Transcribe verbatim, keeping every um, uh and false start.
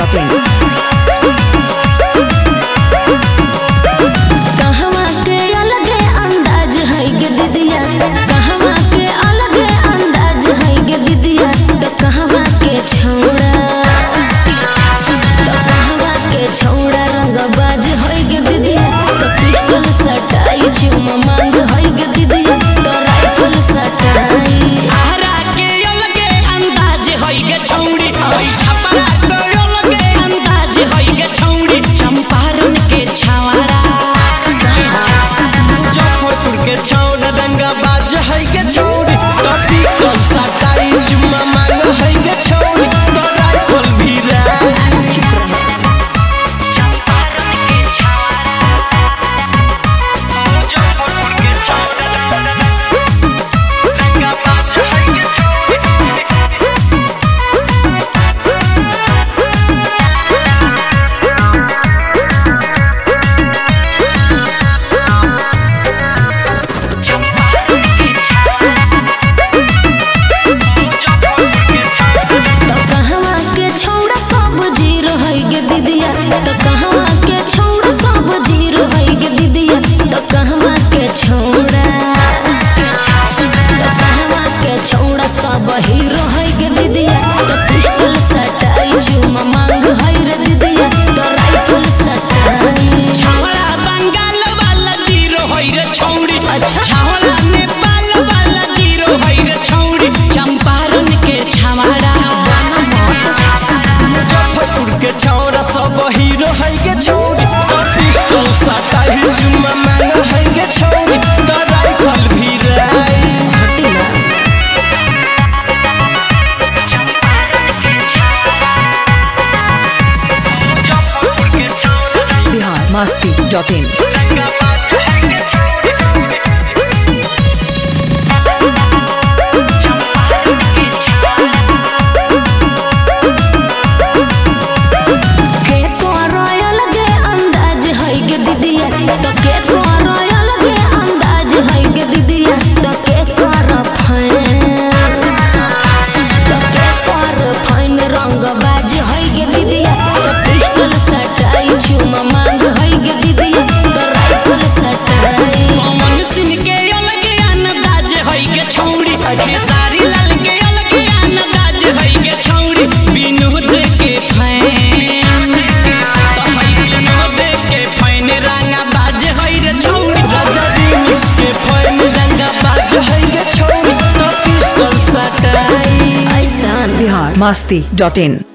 Dot in. कहवा के अलगे अंदाज है गे दीदिया, कहवा के अलगे अंदाज है गे दीदिया, तो कहवा के छौड़ा तो कहवा के छौड़ा रंगबाज है गे दीदिया, तो पिस्टल सटाई चुमा मांग है गे दीदिया, तो राइफल सटाई। आरा के अलगे अंदाज है गे छौड़ी, ओई छपरा के अलगे अंदाज है गे छौड़ी, चंपारण के छावारा मुजफ्फरपुर के छौड़ा रंगबाज है गे छौड़ी, तो पिस्टल सटाई चुमा मांग है गे छौड़ी, तो राइफल भी राई। चंपारण के छावारा मुजफ्फरपुर के छौड़ा रंगबाज है गे छौड़ी। तो कहवा के छौड़ा सब जीरो है गे दीदिया, तो कहवा के छौड़ा सब जीरो है गे दीदिया, तो कहवा के छौड़ा तो कहवा के छौड़ा सब हीरो है गे दीदिया, तो पिस्टल सटाई चुमा मांग है रे दीदिया, तो राइफल सटाई। छावला बंगाल वाला जीरो है रे छौड़ी, अच्छा। छावला नेपाल वाला जीरो है रे छौड़ी, चंपारण के छावाड़ा मुजफ्फरपुर के छौड़ा सब हीरो है गे छौड़ी, तो पिस्टल सटाई चुमा मांग है गे छौड़ी, तो राइफल भी राई। मुजफ्फरपुर के छौड़ा बिहार मस्ती डॉट इन। रंगबाज है गे छौड़ी, चंपारण के छावाड़ा के तो रॉयल गे अंदाज है गे दीदिया, तो के तो रॉयल गे अंदाज है गे दीदिया, तो के कर फैन तो के कर फैन रंगबाज है गे दीदिया, तो पिस्टल सटाई चुमा मांग है गे दीदिया, तो राइफल सटाई। पवन सिंह के अलगे अंदाज है गे छौड़ी, खेसारी लाल के अलगे अंदाज है गे छौड़ी, विनोद के फैन तो है विनोद के फैन रंगबाज है रे छौड़ी, राजा रिमिक्स के फैन रंगबाज है गे छौड़ी, तो पिस्टल सटाई। ऐसा बिहार मस्ती डॉट इन।